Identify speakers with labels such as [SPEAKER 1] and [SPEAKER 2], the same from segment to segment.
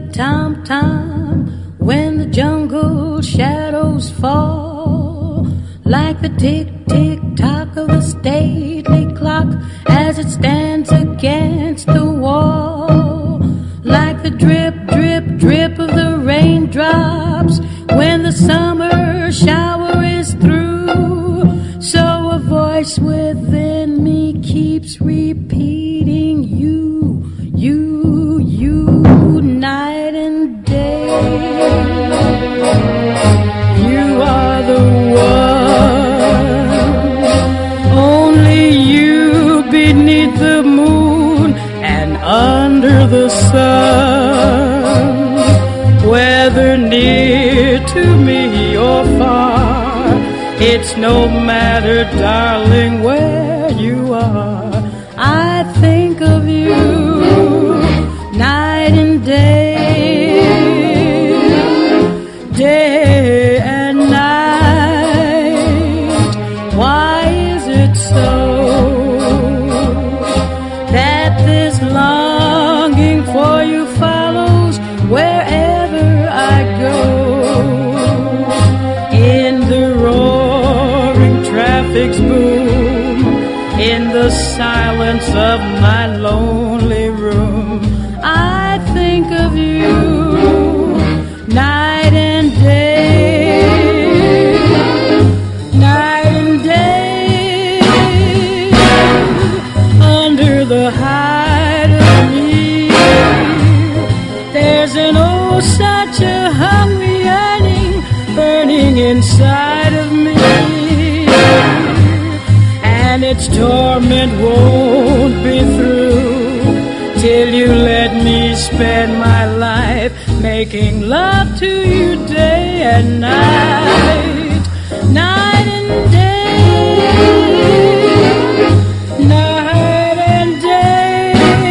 [SPEAKER 1] tom-tom when the jungle shadows fall, like the tick-tick-tock of a stately clock as it stands against the wall, like the drip-drip-drip of the raindrops when the summer shower is through. So a voice within me keeps repeating you, you, you, night and day. You are the one, only you beneath the moon and under the sun. Whether near to me or far, it's no matter, darling, where you are. I think of you night and day, day and night. Why is it so that this longing for you follows wherever I go? In the roaring traffic's boom, in the silence of my lonely room, I think of you night and day, night and day. Under the hide of me, there's an oh such a hungry yearning burning inside of me, and its torment won't be through till you let me spend my life making love to you day and night, night and day, night and day.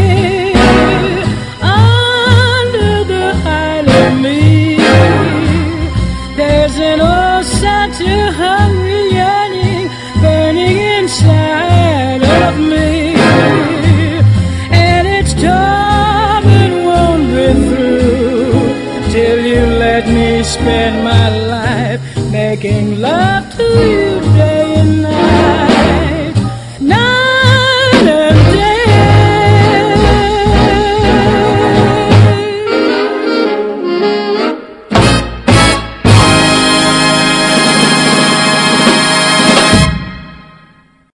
[SPEAKER 1] Under the hide of me, there's an oh such a hungry yearning burning inside of me, and its torment won't be through till you let me spend my life making love to you.